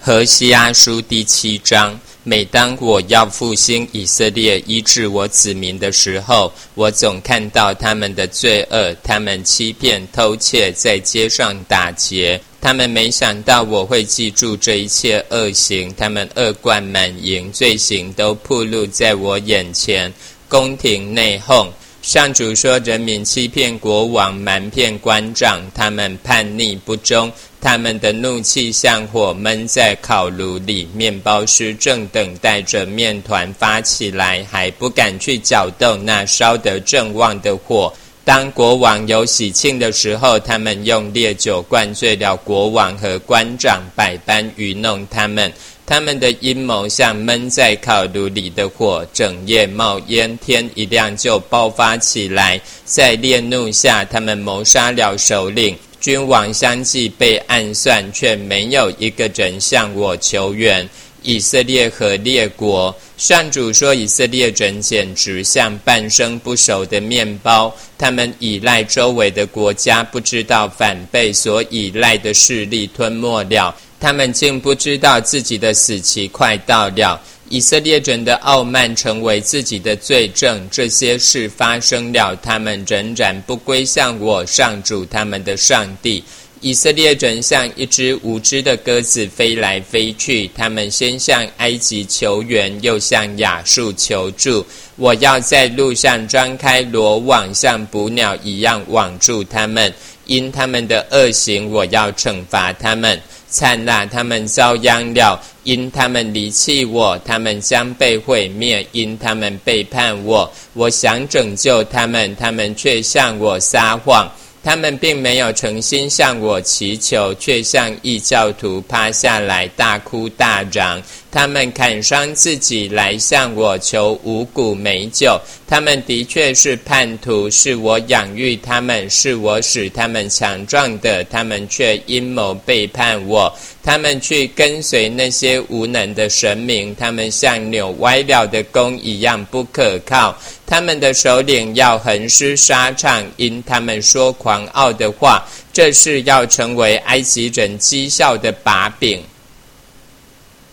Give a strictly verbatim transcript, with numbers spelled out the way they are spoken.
何西阿书第七章。每当我要复兴以色列医治我子民的时候，我总看到他们的罪恶，他们欺骗偷窃，在街上打劫。他们没想到我会记住这一切恶行，他们恶贯满盈，罪行都暴露在我眼前。宫廷内讧。上主说，人民欺骗国王，瞒骗官长，他们叛逆不忠，他们的怒气像火闷在烤炉里，面包师正等待着面团发起来，还不敢去搅动那烧得正旺的火。当国王有喜庆的时候，他们用烈酒灌醉了国王和官长，百般愚弄他们。他们的阴谋像闷在烤炉里的火，整夜冒烟，天一亮就爆发起来。在烈怒下，他们谋杀了首领，君王相继被暗算，却没有一个人向我求援。以色列和列国，上主说，以色列人简直像半生不熟的面包，他们依赖周围的国家，不知道反被所依赖的势力吞没了，他们竟不知道自己的死期快到了。以色列人的傲慢成为自己的罪证，这些事发生了，他们仍然不归向我上主他们的上帝。以色列人像一只无知的鸽子飞来飞去，他们先向埃及求援，又向亚述求助。我要在路上张开罗网，像捕鸟一样网住他们。因他们的恶行，我要惩罚他们。灿烂，他们遭殃了，因他们离弃我，他们将被毁灭，因他们背叛我。我想拯救他们，他们却向我撒谎。他们并没有诚心向我祈求，却向异教徒趴下来大哭大嚷。他们砍伤自己来向我求五谷美酒。他们的确是叛徒，是我养育他们，是我使他们强壮的，他们却阴谋背叛我。他们去跟随那些无能的神明，他们像扭歪了的弓一样不可靠。他们的首领要横施沙场，因他们说狂傲的话，这是要成为埃及人讥笑的把柄。